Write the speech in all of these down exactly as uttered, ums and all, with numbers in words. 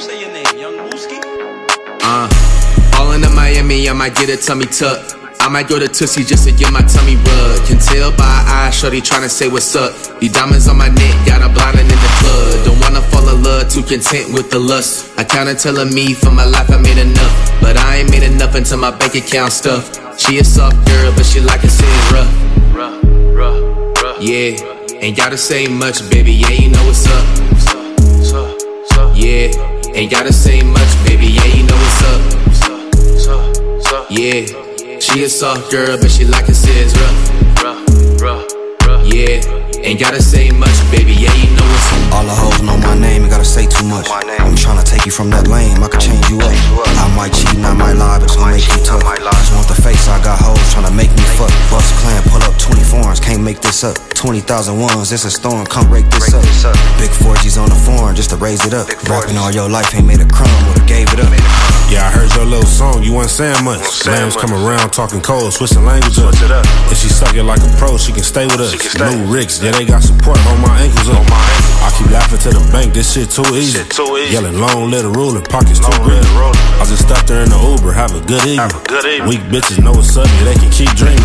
say your name? Young Mooski? Uh, Ballin' in Miami, I might get a tummy tuck. I might go to Tootsie just to get my tummy rub. Can tell by her eyes, shorty tryna say what's up. These diamonds on my neck, got her blindin' in the club. Don't wanna fall in love, too content with the lust. I counted telling me for my life I made enough, but I ain't made enough until my bank account stuff. She a soft girl, but she like it says rough. Rough, rough, rough. Yeah, ain't gotta say much, baby, yeah, you know what's up. Yeah, ain't gotta say much, baby, yeah, you know what's up. Yeah, she a soft girl, but she like it says rough. Rough, rough, rough. Yeah, ain't gotta say much, baby, yeah, you know what's up. All the hoes know my name, ain't gotta say too much. I'm tryna take you from that lane, I could change you up. I might cheat and I might lie, but it's gonna make you tough. Just want the face, I got hoes tryna make me fuck. Bust clan, pull up twenty foreigns, can't make this up. twenty thousand ones, it's a storm, come break this up. Big four G's on the foreign, just to raise it up. Rapping all your life, ain't made a crumb, would've gave it up. Yeah, I heard your little song, you wasn't saying much. Lambs come around talking cold, switching language up. If she suck it like a pro, she can stay with us. New Ricks, yeah, they got support on my ankles up. I keep laughing to the bank, this shit too easy. Yelling long little ruler, pockets too greedy. I just stuck there in the Uber, have a good evening. Weak bitches know what's up, yeah, they can keep dreaming.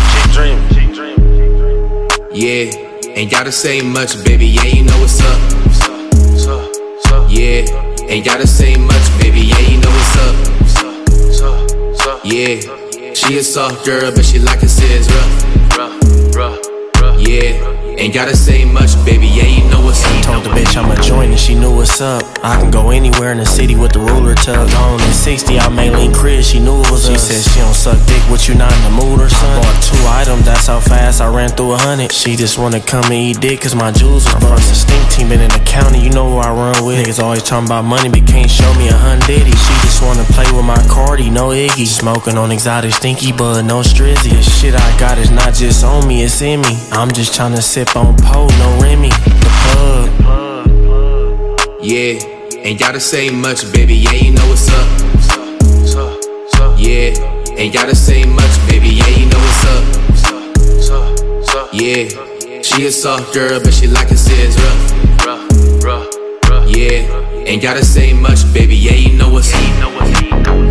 Yeah, ain't gotta say much, baby, yeah, you know what's up. Yeah, ain't gotta say much, baby, yeah, you know what's up. Yeah, she a soft girl, but she like it says rough. Yeah, ain't gotta say much, baby, yeah, you know what's up. Told the bitch I'ma join and she knew what's up. I can go anywhere in the city with the ruler tucked on. In sixty, I made lean Chris, she knew it was she us. She said she don't suck dick, what you not in the mood or something? I bought two items, that's how fast I ran through a hundred. She just wanna come and eat dick cause my jewels are from the stink team. Been in the county, you know who I run with. Niggas always talking about money, but can't show me a hundreddy. She just wanna play with my Cardi, no Iggy. Smoking on exotic stinky bud, no strizzy. The shit I got is not just on me, it's in me. I'm just tryna sip on pole, no Remy. The plug. Yeah, ain't gotta say much, baby, yeah, you know what's up. Yeah, ain't gotta say much, baby, yeah, you know what's up. Yeah, she a soft girl, but she like it says rough. Yeah, ain't gotta say much, baby, yeah, you know what's up.